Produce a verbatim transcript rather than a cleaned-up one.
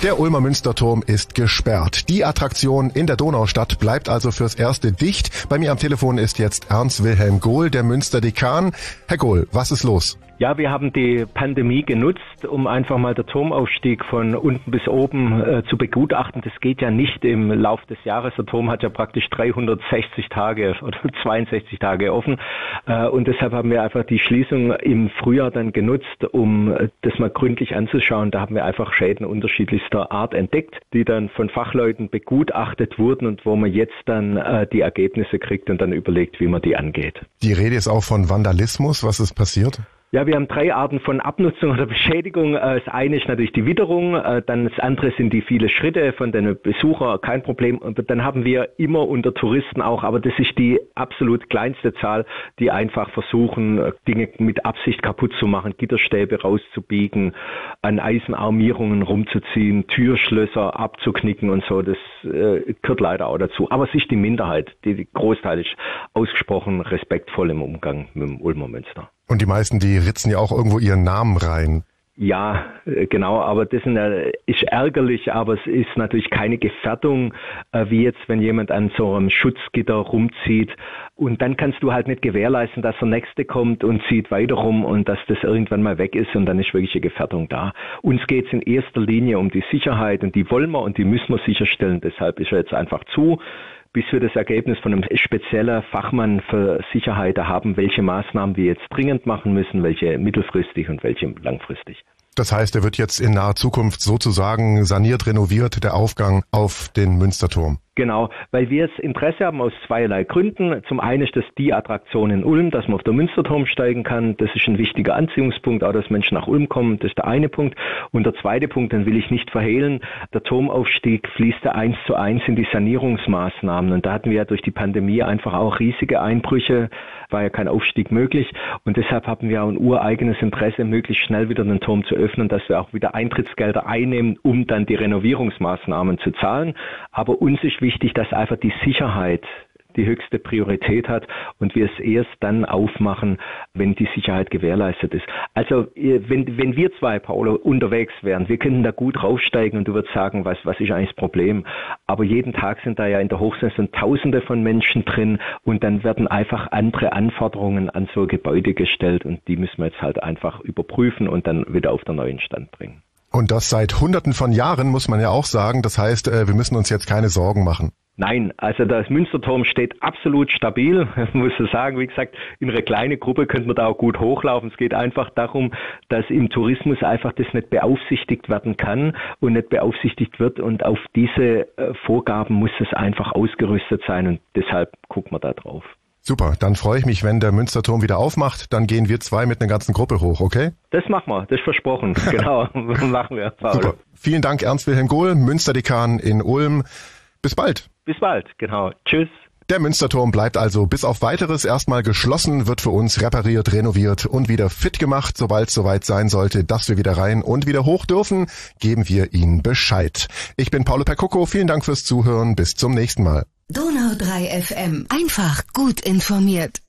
Der Ulmer Münsterturm ist gesperrt. Die Attraktion in der Donaustadt bleibt also fürs Erste dicht. Bei mir am Telefon ist jetzt Ernst Wilhelm Gohl, der Münsterdekan. Herr Gohl, was ist los? Ja, wir haben die Pandemie genutzt, um einfach mal den Turmaufstieg von unten bis oben äh, zu begutachten. Das geht ja nicht im Lauf des Jahres. Der Turm hat ja praktisch dreihundertsechzig Tage oder zweiundsechzig Tage offen. Äh, und deshalb haben wir einfach die Schließung im Frühjahr dann genutzt, um das mal gründlich anzuschauen. Da haben wir einfach Schäden unterschiedlichster Art entdeckt, die dann von Fachleuten begutachtet wurden und wo man jetzt dann äh, die Ergebnisse kriegt und dann überlegt, wie man die angeht. Die Rede ist auch von Vandalismus. Was ist passiert? Ja, wir haben drei Arten von Abnutzung oder Beschädigung. Das eine ist natürlich die Witterung, dann das andere sind die vielen Schritte von den Besuchern, kein Problem. Und dann haben wir immer unter Touristen auch, aber das ist die absolut kleinste Zahl, die einfach versuchen, Dinge mit Absicht kaputt zu machen, Gitterstäbe rauszubiegen, an Eisenarmierungen rumzuziehen, Türschlösser abzuknicken und so. Das äh, gehört leider auch dazu. Aber es ist die Minderheit, die, die Großteil ist ausgesprochen respektvoll im Umgang mit dem Ulmer Münster. Und die meisten, die ritzen ja auch irgendwo ihren Namen rein. Ja, genau, aber das ist ärgerlich, aber es ist natürlich keine Gefährdung, wie jetzt, wenn jemand an so einem Schutzgitter rumzieht. Und dann kannst du halt nicht gewährleisten, dass der Nächste kommt und zieht weiter rum und dass das irgendwann mal weg ist und dann ist wirklich eine Gefährdung da. Uns geht es in erster Linie um die Sicherheit und die wollen wir und die müssen wir sicherstellen. Deshalb ist er jetzt einfach zu, bis wir das Ergebnis von einem speziellen Fachmann für Sicherheit haben, welche Maßnahmen wir jetzt dringend machen müssen, welche mittelfristig und welche langfristig. Das heißt, er wird jetzt in naher Zukunft sozusagen saniert, renoviert, der Aufgang auf den Münsterturm. Genau, weil wir das Interesse haben aus zweierlei Gründen. Zum einen ist das die Attraktion in Ulm, dass man auf den Münsterturm steigen kann. Das ist ein wichtiger Anziehungspunkt, auch dass Menschen nach Ulm kommen. Das ist der eine Punkt. Und der zweite Punkt, den will ich nicht verhehlen, der Turmaufstieg fließt ja eins zu eins in die Sanierungsmaßnahmen. Und da hatten wir ja durch die Pandemie einfach auch riesige Einbrüche, war ja kein Aufstieg möglich. Und deshalb haben wir auch ein ureigenes Interesse, möglichst schnell wieder den Turm zu öffnen, dass wir auch wieder Eintrittsgelder einnehmen, um dann die Renovierungsmaßnahmen zu zahlen. Aber uns ist wichtig, dass einfach die Sicherheit die höchste Priorität hat und wir es erst dann aufmachen, wenn die Sicherheit gewährleistet ist. Also wenn wenn wir zwei, Paolo, unterwegs wären, wir könnten da gut raufsteigen und du würdest sagen, was was ist eigentlich das Problem? Aber jeden Tag sind da ja in der Hochsaison Tausende von Menschen drin und dann werden einfach andere Anforderungen an so Gebäude gestellt und die müssen wir jetzt halt einfach überprüfen und dann wieder auf den neuen Stand bringen. Und das seit Hunderten von Jahren, muss man ja auch sagen. Das heißt, wir müssen uns jetzt keine Sorgen machen. Nein, also das Münsterturm steht absolut stabil. Ich muss sagen, wie gesagt, in einer kleinen Gruppe könnte man da auch gut hochlaufen. Es geht einfach darum, dass im Tourismus einfach das nicht beaufsichtigt werden kann und nicht beaufsichtigt wird. Und auf diese Vorgaben muss es einfach ausgerüstet sein und deshalb gucken wir da drauf. Super, dann freue ich mich, wenn der Münsterturm wieder aufmacht. Dann gehen wir zwei mit einer ganzen Gruppe hoch, okay? Das machen wir, das ist versprochen. Genau, machen wir, Paolo. Super. Vielen Dank, Ernst Wilhelm Gohl, Münsterdekan in Ulm. Bis bald. Bis bald, genau. Tschüss. Der Münsterturm bleibt also bis auf Weiteres erstmal geschlossen, wird für uns repariert, renoviert und wieder fit gemacht. Sobald es soweit sein sollte, dass wir wieder rein und wieder hoch dürfen, geben wir Ihnen Bescheid. Ich bin Paolo Percucco, vielen Dank fürs Zuhören, bis zum nächsten Mal. Donau drei F M. Einfach gut informiert.